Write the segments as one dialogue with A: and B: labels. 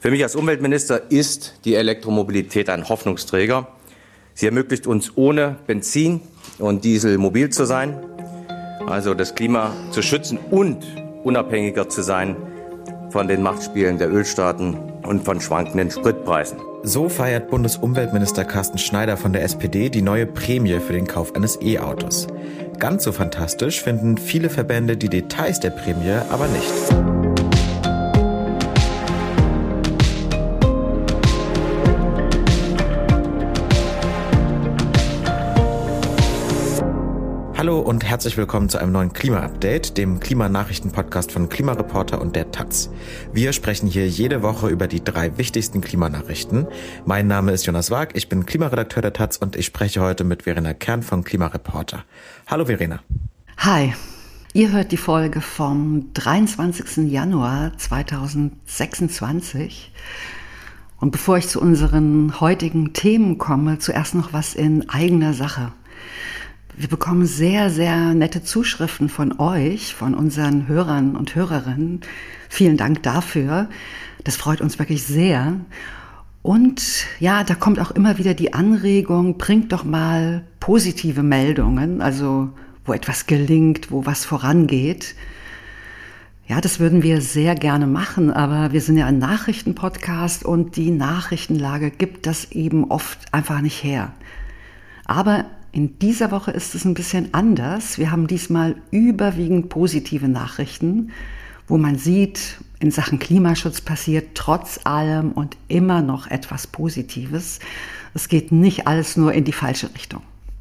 A: Für mich als Umweltminister ist die Elektromobilität ein Hoffnungsträger. Sie ermöglicht uns, ohne Benzin und Diesel mobil zu sein, also das Klima zu schützen und unabhängiger zu sein von den Machtspielen der Ölstaaten und von schwankenden Spritpreisen.
B: So feiert Bundesumweltminister Carsten Schneider von der SPD die neue Prämie für den Kauf eines E-Autos. Ganz so fantastisch finden viele Verbände die Details der Prämie aber nicht. Hallo und herzlich willkommen zu einem neuen Klima-Update, dem Klimanachrichten-Podcast von Klimareporter und der Taz. Wir sprechen hier jede Woche über die 3 wichtigsten Klimanachrichten. Mein Name ist Jonas Wag, ich bin Klimaredakteur der Taz und ich spreche heute mit Verena Kern von Klimareporter. Hallo Verena.
C: Hi, ihr hört die Folge vom 23. Januar 2026. Und bevor ich zu unseren heutigen Themen komme, zuerst noch was in eigener Sache. Wir bekommen sehr, sehr nette Zuschriften von euch, von unseren Hörern und Hörerinnen. Vielen Dank dafür. Das freut uns wirklich sehr. Und ja, da kommt auch immer wieder die Anregung, bringt doch mal positive Meldungen, also wo etwas gelingt, wo was vorangeht. Ja, das würden wir sehr gerne machen, aber wir sind ja ein Nachrichtenpodcast und die Nachrichtenlage gibt das eben oft einfach nicht her. Aber in dieser Woche ist es ein bisschen anders. Wir haben diesmal überwiegend positive Nachrichten, wo man sieht, in Sachen Klimaschutz passiert trotz allem und immer noch etwas Positives. Es geht nicht alles nur in die falsche Richtung.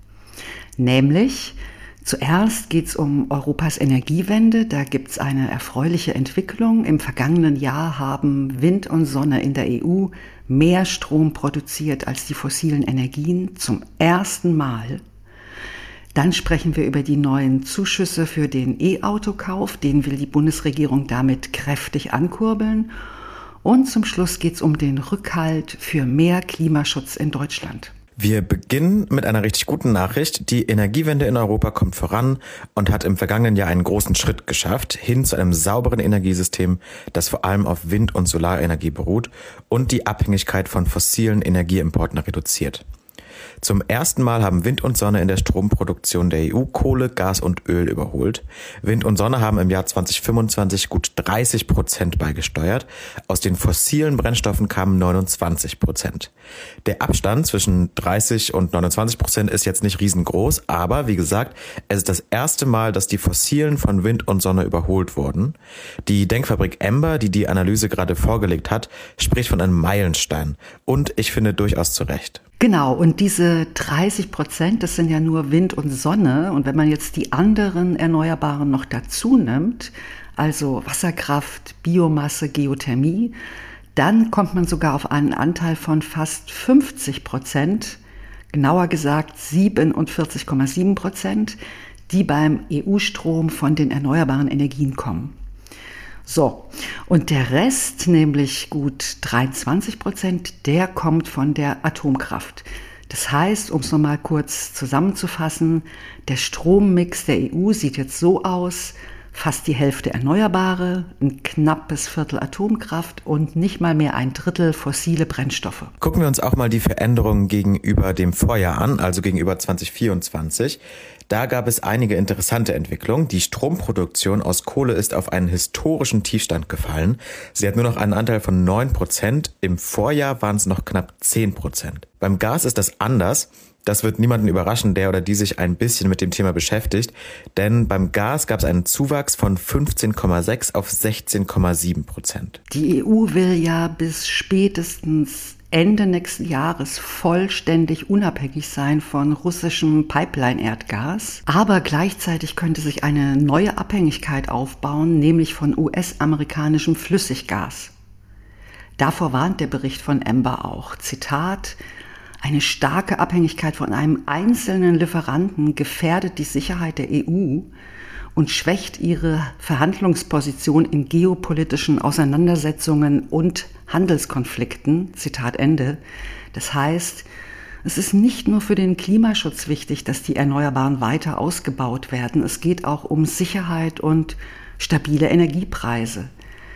C: Nämlich, zuerst geht es um Europas Energiewende. Da gibt es eine erfreuliche Entwicklung. Im vergangenen Jahr haben Wind und Sonne in der EU mehr Strom produziert als die fossilen Energien zum ersten Mal. Dann sprechen wir über die neuen Zuschüsse für den E-Auto-Kauf. Den will die Bundesregierung damit kräftig ankurbeln. Und zum Schluss geht es um den Rückhalt für mehr Klimaschutz in Deutschland.
B: Wir beginnen mit einer richtig guten Nachricht. Die Energiewende in Europa kommt voran und hat im vergangenen Jahr einen großen Schritt geschafft, hin zu einem sauberen Energiesystem, das vor allem auf Wind- und Solarenergie beruht und die Abhängigkeit von fossilen Energieimporten reduziert. Zum ersten Mal haben Wind und Sonne in der Stromproduktion der EU Kohle, Gas und Öl überholt. Wind und Sonne haben im Jahr 2025 gut 30% beigesteuert. Aus den fossilen Brennstoffen kamen 29%. Der Abstand zwischen 30 und 29% ist jetzt nicht riesengroß, aber wie gesagt, es ist das erste Mal, dass die fossilen von Wind und Sonne überholt wurden. Die Denkfabrik Ember, die die Analyse gerade vorgelegt hat, spricht von einem Meilenstein. Und ich finde durchaus zu Recht.
C: Genau, und diese 30%, das sind ja nur Wind und Sonne. Und wenn man jetzt die anderen Erneuerbaren noch dazu nimmt, also Wasserkraft, Biomasse, Geothermie, dann kommt man sogar auf einen Anteil von fast 50%, genauer gesagt 47,7%, die beim EU-Strom von den erneuerbaren Energien kommen. So, und der Rest, nämlich gut 23%, der kommt von der Atomkraft. Das heißt, um es nochmal kurz zusammenzufassen, der Strommix der EU sieht jetzt so aus: fast die Hälfte Erneuerbare, ein knappes Viertel Atomkraft und nicht mal mehr ein Drittel fossile Brennstoffe.
B: Gucken wir uns auch mal die Veränderungen gegenüber dem Vorjahr an, also gegenüber 2024. Da gab es einige interessante Entwicklungen. Die Stromproduktion aus Kohle ist auf einen historischen Tiefstand gefallen. Sie hat nur noch einen Anteil von 9%. Im Vorjahr waren es noch knapp 10%. Beim Gas ist das anders. Das wird niemanden überraschen, der oder die sich ein bisschen mit dem Thema beschäftigt. Denn beim Gas gab es einen Zuwachs von 15,6 auf 16,7%.
C: Die EU will ja bis spätestens Ende nächsten Jahres vollständig unabhängig sein von russischem Pipeline-Erdgas. Aber gleichzeitig könnte sich eine neue Abhängigkeit aufbauen, nämlich von US-amerikanischem Flüssiggas. Davor warnt der Bericht von Ember auch. Zitat: Eine starke Abhängigkeit von einem einzelnen Lieferanten gefährdet die Sicherheit der EU und schwächt ihre Verhandlungsposition in geopolitischen Auseinandersetzungen und Handelskonflikten. Zitat Ende. Das heißt, es ist nicht nur für den Klimaschutz wichtig, dass die Erneuerbaren weiter ausgebaut werden. Es geht auch um Sicherheit und stabile Energiepreise.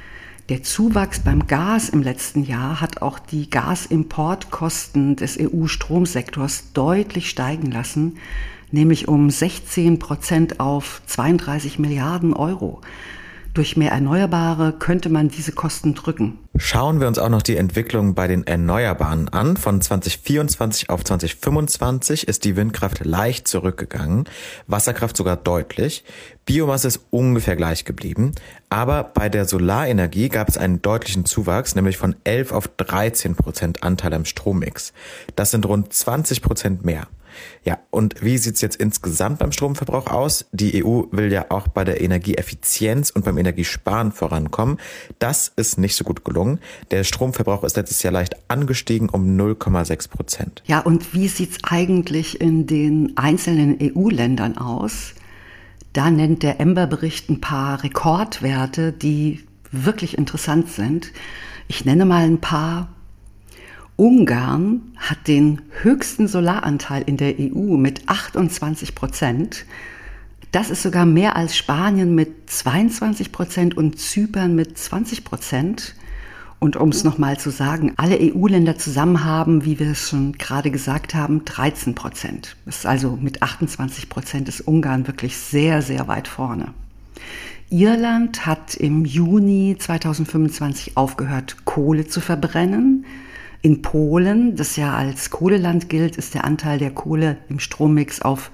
C: Der Zuwachs beim Gas im letzten Jahr hat auch die Gasimportkosten des EU-Stromsektors deutlich steigen lassen, nämlich um 16% auf 32 Milliarden Euro. Durch mehr Erneuerbare könnte man diese Kosten drücken.
B: Schauen wir uns auch noch die Entwicklung bei den Erneuerbaren an. Von 2024 auf 2025 ist die Windkraft leicht zurückgegangen, Wasserkraft sogar deutlich. Biomasse ist ungefähr gleich geblieben. Aber bei der Solarenergie gab es einen deutlichen Zuwachs, nämlich von 11 auf 13% Anteil am Strommix. Das sind rund 20% mehr. Ja, und wie sieht's jetzt insgesamt beim Stromverbrauch aus? Die EU will ja auch bei der Energieeffizienz und beim Energiesparen vorankommen. Das ist nicht so gut gelungen. Der Stromverbrauch ist letztes Jahr leicht angestiegen um 0,6%.
C: Ja, und wie sieht's eigentlich in den einzelnen EU-Ländern aus? Da nennt der Ember-Bericht ein paar Rekordwerte, die wirklich interessant sind. Ich nenne mal ein paar. Ungarn hat den höchsten Solaranteil in der EU mit 28%. Das ist sogar mehr als Spanien mit 22% und Zypern mit 20%. Und um es nochmal zu sagen, alle EU-Länder zusammen haben, wie wir es schon gerade gesagt haben, 13%. Das ist also mit 28% ist Ungarn wirklich sehr, sehr weit vorne. Irland hat im Juni 2025 aufgehört, Kohle zu verbrennen. In Polen, das ja als Kohleland gilt, ist der Anteil der Kohle im Strommix auf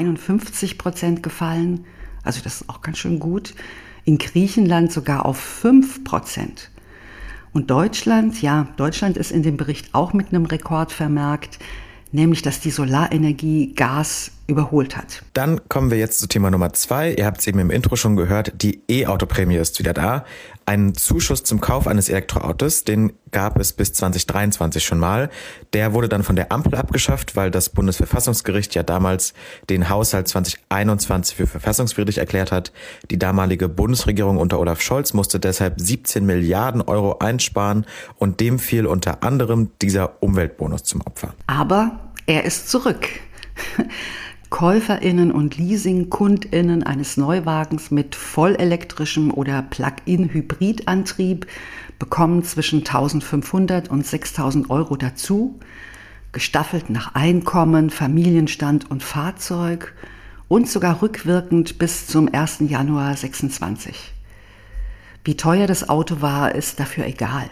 C: 51% gefallen. Also das ist auch ganz schön gut. In Griechenland sogar auf 5%. Und Deutschland, ja, Deutschland ist in dem Bericht auch mit einem Rekord vermerkt, nämlich dass die Solarenergie Gas überholt hat.
B: Dann kommen wir jetzt zu Thema Nummer 2. Ihr habt es eben im Intro schon gehört, die E-Auto-Prämie ist wieder da. Ein Zuschuss zum Kauf eines Elektroautos, den gab es bis 2023 schon mal. Der wurde dann von der Ampel abgeschafft, weil das Bundesverfassungsgericht ja damals den Haushalt 2021 für verfassungswidrig erklärt hat. Die damalige Bundesregierung unter Olaf Scholz musste deshalb 17 Milliarden Euro einsparen und dem fiel unter anderem dieser Umweltbonus zum Opfer.
C: Aber er ist zurück. KäuferInnen und LeasingkundInnen eines Neuwagens mit vollelektrischem oder Plug-in-Hybridantrieb bekommen zwischen 1.500 und 6.000 Euro dazu, gestaffelt nach Einkommen, Familienstand und Fahrzeug und sogar rückwirkend bis zum 1. Januar 2026. Wie teuer das Auto war, ist dafür egal.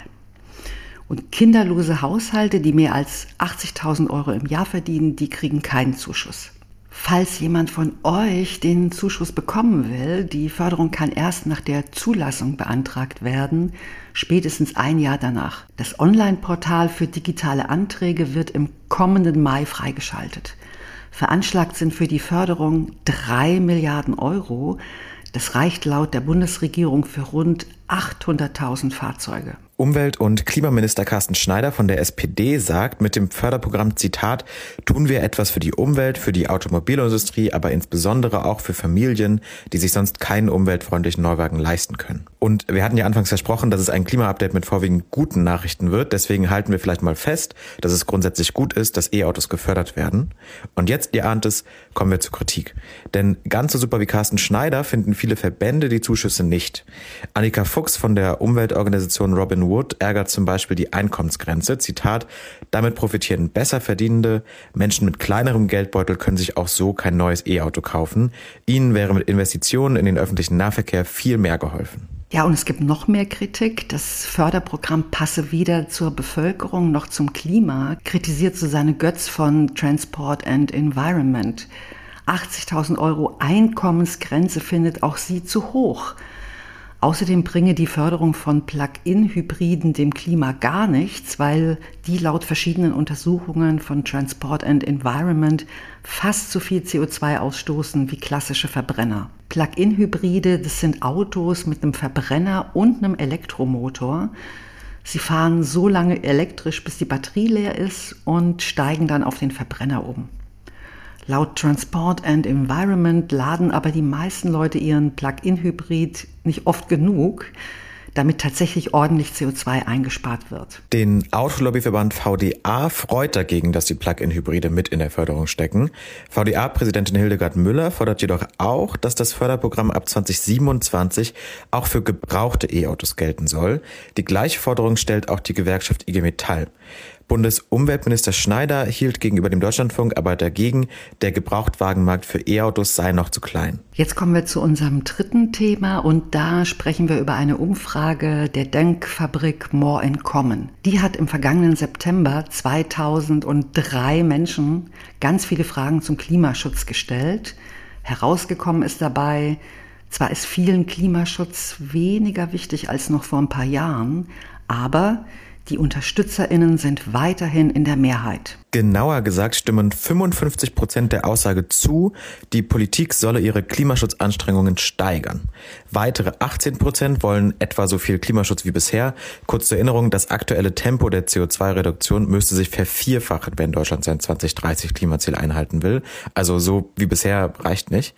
C: Und kinderlose Haushalte, die mehr als 80.000 Euro im Jahr verdienen, die kriegen keinen Zuschuss. Falls jemand von euch den Zuschuss bekommen will, die Förderung kann erst nach der Zulassung beantragt werden, spätestens ein Jahr danach. Das Online-Portal für digitale Anträge wird im kommenden Mai freigeschaltet. Veranschlagt sind für die Förderung 3 Milliarden Euro. Das reicht laut der Bundesregierung für rund 800.000 Fahrzeuge.
B: Umwelt- und Klimaminister Carsten Schneider von der SPD sagt mit dem Förderprogramm, Zitat, tun wir etwas für die Umwelt, für die Automobilindustrie, aber insbesondere auch für Familien, die sich sonst keinen umweltfreundlichen Neuwagen leisten können. Und wir hatten ja anfangs versprochen, dass es ein Klima-Update mit vorwiegend guten Nachrichten wird. Deswegen halten wir vielleicht mal fest, dass es grundsätzlich gut ist, dass E-Autos gefördert werden. Und jetzt, ihr ahnt es, kommen wir zur Kritik. Denn ganz so super wie Carsten Schneider finden viele Verbände die Zuschüsse nicht. Annika Fuchs von der Umweltorganisation Robin Wood ärgert zum Beispiel die Einkommensgrenze. Zitat, damit profitieren besser verdienende. Menschen mit kleinerem Geldbeutel können sich auch so kein neues E-Auto kaufen. Ihnen wäre mit Investitionen in den öffentlichen Nahverkehr viel mehr geholfen.
C: Ja, und es gibt noch mehr Kritik. Das Förderprogramm passe weder zur Bevölkerung noch zum Klima, kritisiert Susanne Götz von Transport and Environment. 80.000 Euro Einkommensgrenze findet auch sie zu hoch. Außerdem bringe die Förderung von Plug-in-Hybriden dem Klima gar nichts, weil die laut verschiedenen Untersuchungen von Transport and Environment fast so viel CO2 ausstoßen wie klassische Verbrenner. Plug-in-Hybride, das sind Autos mit einem Verbrenner und einem Elektromotor. Sie fahren so lange elektrisch, bis die Batterie leer ist und steigen dann auf den Verbrenner um. Laut Transport and Environment laden aber die meisten Leute ihren Plug-in-Hybrid nicht oft genug. damit tatsächlich ordentlich CO2 eingespart wird.
B: Den Autolobbyverband VDA freut dagegen, dass die Plug-in-Hybride mit in der Förderung stecken. VDA-Präsidentin Hildegard Müller fordert jedoch auch, dass das Förderprogramm ab 2027 auch für gebrauchte E-Autos gelten soll. Die gleiche Forderung stellt auch die Gewerkschaft IG Metall. Bundesumweltminister Schneider hielt gegenüber dem Deutschlandfunk aber dagegen, der Gebrauchtwagenmarkt für E-Autos sei noch zu klein.
C: Jetzt kommen wir zu unserem dritten Thema und da sprechen wir über eine Umfrage der Denkfabrik More in Common. Die hat im vergangenen September 2003 Menschen ganz viele Fragen zum Klimaschutz gestellt. Herausgekommen ist dabei, zwar ist vielen Klimaschutz weniger wichtig als noch vor ein paar Jahren, aber die UnterstützerInnen sind weiterhin in der Mehrheit.
B: Genauer gesagt stimmen 55% der Aussage zu, die Politik solle ihre Klimaschutzanstrengungen steigern. Weitere 18% wollen etwa so viel Klimaschutz wie bisher. Kurz zur Erinnerung, das aktuelle Tempo der CO2-Reduktion müsste sich vervierfachen, wenn Deutschland sein 2030 Klimaziel einhalten will. Also so wie bisher reicht nicht.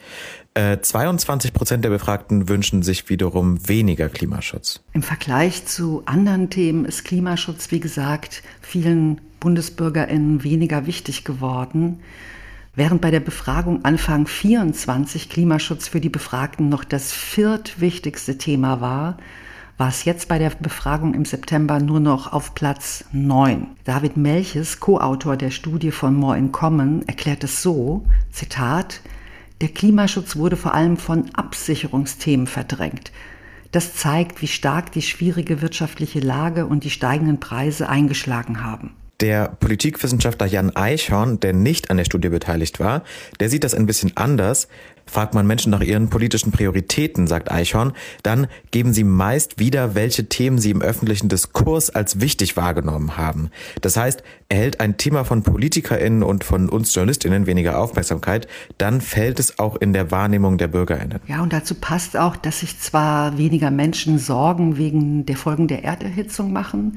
B: 22% der Befragten wünschen sich wiederum weniger Klimaschutz.
C: Im Vergleich zu anderen Themen ist Klimaschutz, wie gesagt, vielen BundesbürgerInnen weniger wichtig geworden. Während bei der Befragung Anfang 24 Klimaschutz für die Befragten noch das viertwichtigste Thema war, war es jetzt bei der Befragung im September nur noch auf Platz 9. David Melches, Co-Autor der Studie von More in Common, erklärt es so, Zitat, der Klimaschutz wurde vor allem von Absicherungsthemen verdrängt. Das zeigt, wie stark die schwierige wirtschaftliche Lage und die steigenden Preise eingeschlagen haben.
B: Der Politikwissenschaftler Jan Eichhorn, der nicht an der Studie beteiligt war, der sieht das ein bisschen anders. Fragt man Menschen nach ihren politischen Prioritäten, sagt Eichhorn, dann geben sie meist wieder, welche Themen sie im öffentlichen Diskurs als wichtig wahrgenommen haben. Das heißt, erhält ein Thema von PolitikerInnen und von uns JournalistInnen weniger Aufmerksamkeit, dann fällt es auch in der Wahrnehmung der BürgerInnen.
C: Ja, und dazu passt auch, dass sich zwar weniger Menschen Sorgen wegen der Folgen der Erderhitzung machen,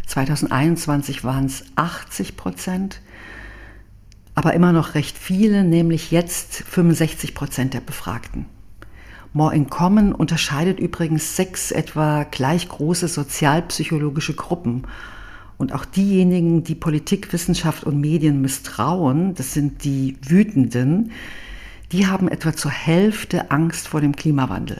C: 2021 waren es 80%, aber immer noch recht viele, nämlich jetzt 65% der Befragten. More in Common unterscheidet übrigens 6 etwa gleich große sozialpsychologische Gruppen. Und auch diejenigen, die Politik, Wissenschaft und Medien misstrauen, das sind die Wütenden, die haben etwa zur Hälfte Angst vor dem Klimawandel.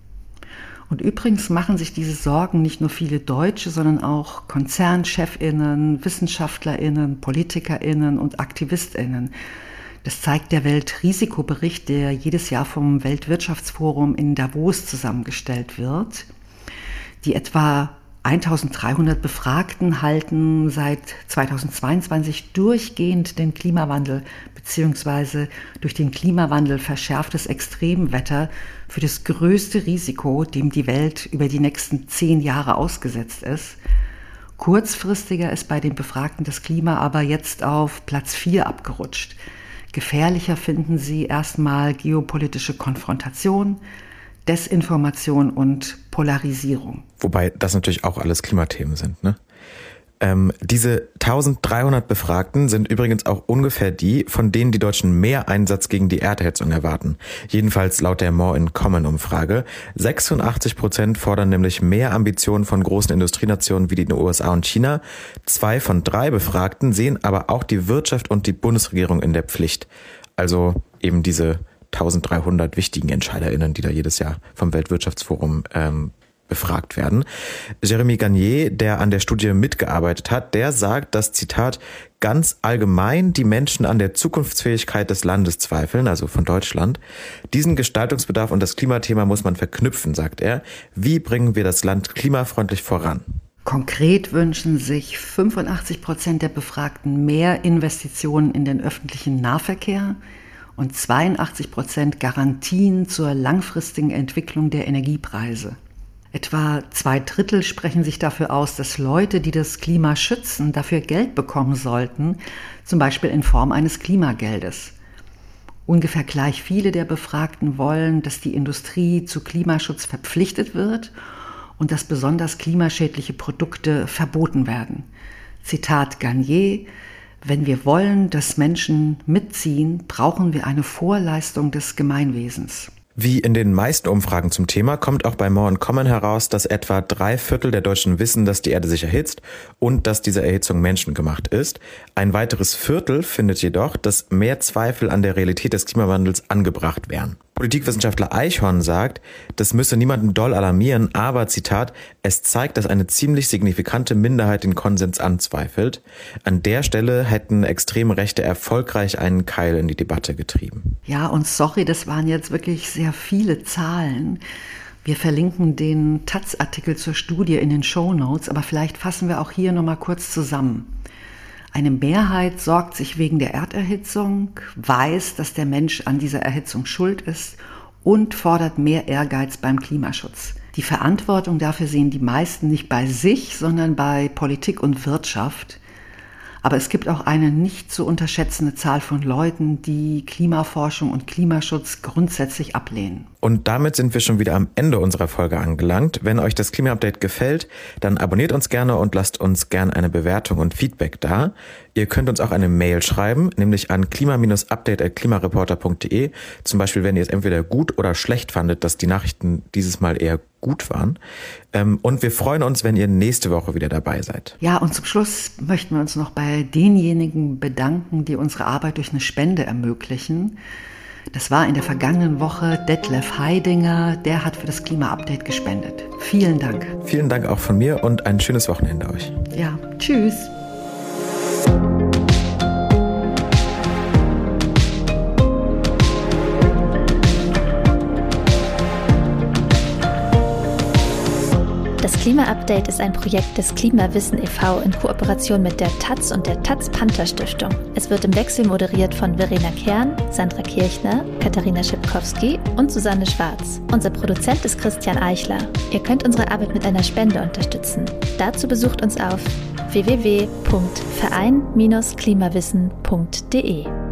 C: Und übrigens machen sich diese Sorgen nicht nur viele Deutsche, sondern auch KonzernchefInnen, WissenschaftlerInnen, PolitikerInnen und AktivistInnen. Das zeigt der Weltrisikobericht, der jedes Jahr vom Weltwirtschaftsforum in Davos zusammengestellt wird. Die etwa 1300 Befragten halten seit 2022 durchgehend den Klimawandel bzw. durch den Klimawandel verschärftes Extremwetter für das größte Risiko, dem die Welt über die nächsten 10 Jahre ausgesetzt ist. Kurzfristiger ist bei den Befragten das Klima aber jetzt auf Platz 4 abgerutscht. Gefährlicher finden sie erstmal geopolitische Konfrontation, Desinformation und Polarisierung.
B: Wobei das natürlich auch alles Klimathemen sind, ne? Diese 1300 Befragten sind übrigens auch ungefähr die, von denen die Deutschen mehr Einsatz gegen die Erderhitzung erwarten. Jedenfalls laut der More in Common Umfrage. 86% fordern nämlich mehr Ambitionen von großen Industrienationen wie den USA und China. 2 von 3 Befragten sehen aber auch die Wirtschaft und die Bundesregierung in der Pflicht. Also eben diese 1300 wichtigen EntscheiderInnen, die da jedes Jahr vom Weltwirtschaftsforum befragt werden. Jeremy Garnier, der an der Studie mitgearbeitet hat, der sagt, dass, Zitat, ganz allgemein die Menschen an der Zukunftsfähigkeit des Landes zweifeln, also von Deutschland. Diesen Gestaltungsbedarf und das Klimathema muss man verknüpfen, sagt er. Wie bringen wir das Land klimafreundlich voran?
C: Konkret wünschen sich 85% der Befragten mehr Investitionen in den öffentlichen Nahverkehr und 82% Garantien zur langfristigen Entwicklung der Energiepreise. Etwa 2/3 sprechen sich dafür aus, dass Leute, die das Klima schützen, dafür Geld bekommen sollten, zum Beispiel in Form eines Klimageldes. Ungefähr gleich viele der Befragten wollen, dass die Industrie zu Klimaschutz verpflichtet wird und dass besonders klimaschädliche Produkte verboten werden. Zitat Garnier: Wenn wir wollen, dass Menschen mitziehen, brauchen wir eine Vorleistung des Gemeinwesens.
B: Wie in den meisten Umfragen zum Thema kommt auch bei More Common heraus, dass etwa 3/4 der Deutschen wissen, dass die Erde sich erhitzt und dass diese Erhitzung menschengemacht ist. Ein weiteres Viertel findet jedoch, dass mehr Zweifel an der Realität des Klimawandels angebracht wären. Politikwissenschaftler Eichhorn sagt, das müsse niemanden doll alarmieren, aber, Zitat, es zeigt, dass eine ziemlich signifikante Minderheit den Konsens anzweifelt. An der Stelle hätten extreme Rechte erfolgreich einen Keil in die Debatte getrieben.
C: Ja, und sorry, das waren jetzt wirklich sehr viele Zahlen. Wir verlinken den Taz-Artikel zur Studie in den Shownotes, aber vielleicht fassen wir auch hier nochmal kurz zusammen. Eine Mehrheit sorgt sich wegen der Erderhitzung, weiß, dass der Mensch an dieser Erhitzung schuld ist und fordert mehr Ehrgeiz beim Klimaschutz. Die Verantwortung dafür sehen die meisten nicht bei sich, sondern bei Politik und Wirtschaft. Aber es gibt auch eine nicht zu unterschätzende Zahl von Leuten, die Klimaforschung und Klimaschutz grundsätzlich ablehnen.
B: Und damit sind wir schon wieder am Ende unserer Folge angelangt. Wenn euch das Klima-Update gefällt, dann abonniert uns gerne und lasst uns gerne eine Bewertung und Feedback da. Ihr könnt uns auch eine Mail schreiben, nämlich an klima-update@klimareporter.de. Zum Beispiel, wenn ihr es entweder gut oder schlecht fandet, dass die Nachrichten dieses Mal eher gut waren. Und wir freuen uns, wenn ihr nächste Woche wieder dabei seid.
C: Ja, und zum Schluss möchten wir uns noch bei denjenigen bedanken, die unsere Arbeit durch eine Spende ermöglichen. Das war in der vergangenen Woche Detlef Heidinger, der hat für das Klima-Update gespendet. Vielen Dank.
B: Vielen Dank auch von mir und ein schönes Wochenende euch.
C: Ja, tschüss.
D: Das Klima-Update ist ein Projekt des Klimawissen e.V. in Kooperation mit der Taz und der Taz-Panther-Stiftung. Es wird im Wechsel moderiert von Verena Kern, Sandra Kirchner, Katharina Schipkowski und Susanne Schwarz. Unser Produzent ist Christian Eichler. Ihr könnt unsere Arbeit mit einer Spende unterstützen. Dazu besucht uns auf www.verein-klimawissen.de.